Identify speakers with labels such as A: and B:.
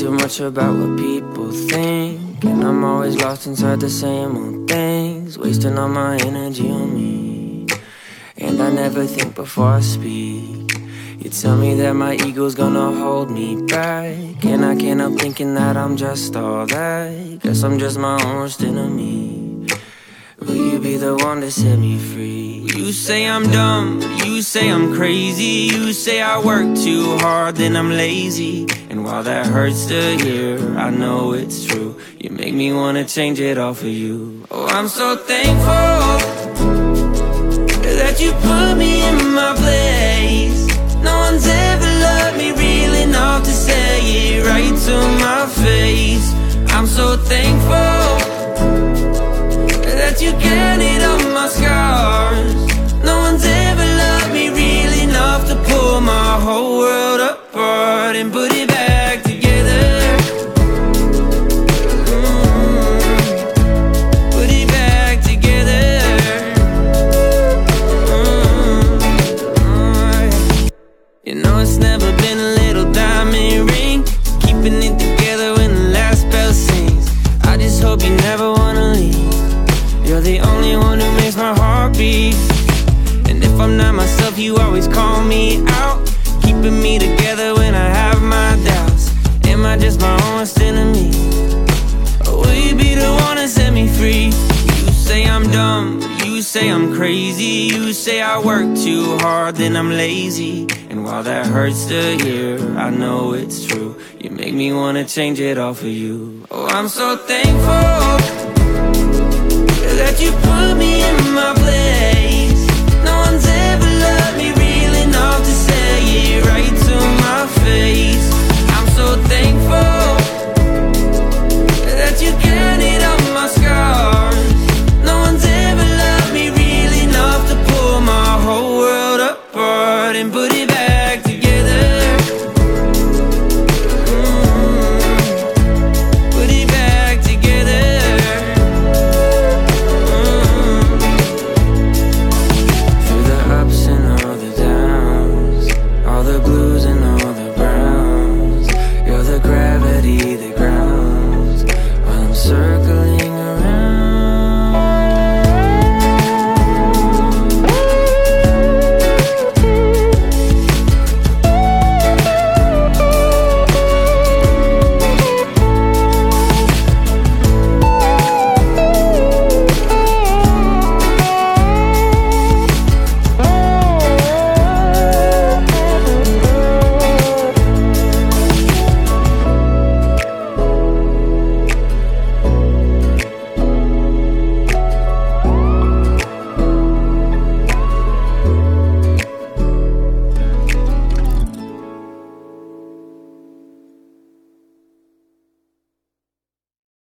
A: too much about what people think, and I'm always lost inside the same old things, wasting all my energy on me. And I never think before I speak. You tell me that my ego's gonna hold me back, and I can't help thinking that I'm just all that. Guess I'm just my own worst enemy. Will you be the one to set me free? You say I'm dumb, you say I'm crazy, you say I work too hard, then I'm lazy. And while that hurts to hear, I know it's true. You make me wanna change it all for you. Oh, I'm so thankful that you put me in my place. No one's ever loved me real enough to say it right to my face. I'm so thankful that you counted on my scars. No one's ever loved me real enough to pull my whole world apart and put it back together. Put it back together. You know it's never been a little diamond ring, keeping it together when the last bell sings. I just hope you never wanna leave. You're the only one who makes my heart beat. And if I'm not myself, you always call me out, keeping me together when I have my doubts. Am I just my own worst enemy? Or will you be the one to set me free? You say I'm dumb, you say I'm crazy, you say I work too hard, then I'm lazy. And while that hurts to hear, I know it's true. You make me wanna change it all for you. Oh, I'm so thankful that you put me in my place.